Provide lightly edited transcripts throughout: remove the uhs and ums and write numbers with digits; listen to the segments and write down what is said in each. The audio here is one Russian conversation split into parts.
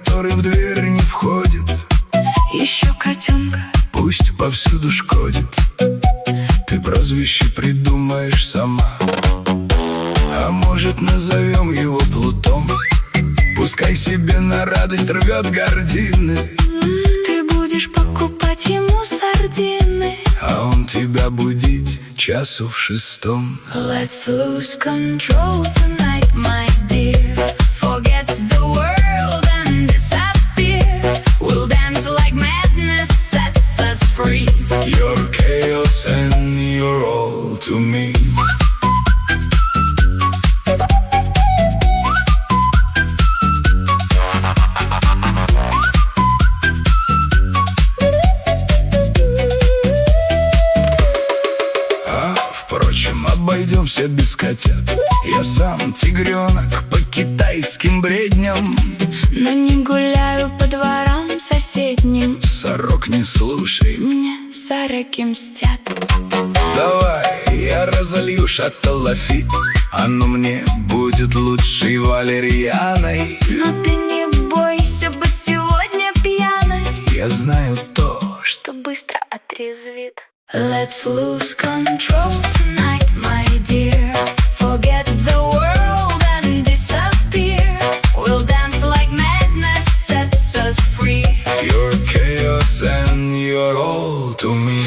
который в дверь не входит. Еще котенка, Пусть повсюду шкодит. Ты прозвище придумаешь сама. А может, назовем его Плутом? Пускай себе на радость рвет гардины. ты будешь покупать ему сардины, А он тебя будить часу в 6. Let's lose control tonight, my dear. Forget the world and disappear. We'll dance like madness sets us free. You're chaos and you're all to me. Впрочем, обойдемся без котят. Я сам тигренок по китайским бредням. Но не гуляю по дворам соседним. Сорок не слушай. Мне сороки мстят. Давай, я разолью шатталафит. Оно мне будет лучшей валерьяной. Но ты не бойся быть сегодня пьяной, Я знаю то, что быстро отрезвит. Let's lose control tonight, my dear. Forget the world and disappear. We'll dance like madness sets us free. you're chaos and you're all to me.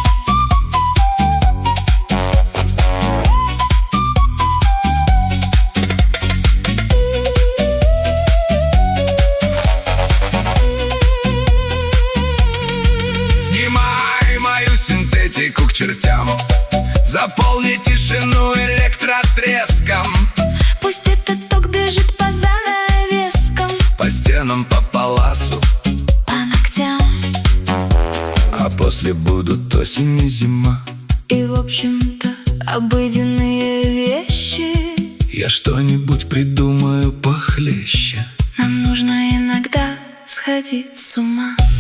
Снимай мою синтетику к чертям. Заполни тишину электротреском. Пусть этот ток бежит по занавескам, По стенам, по паласу. по ногтям. А после будут осень и зима. И в общем-то обыденные вещи. Я что-нибудь придумаю похлеще. Нам нужно иногда сходить с ума.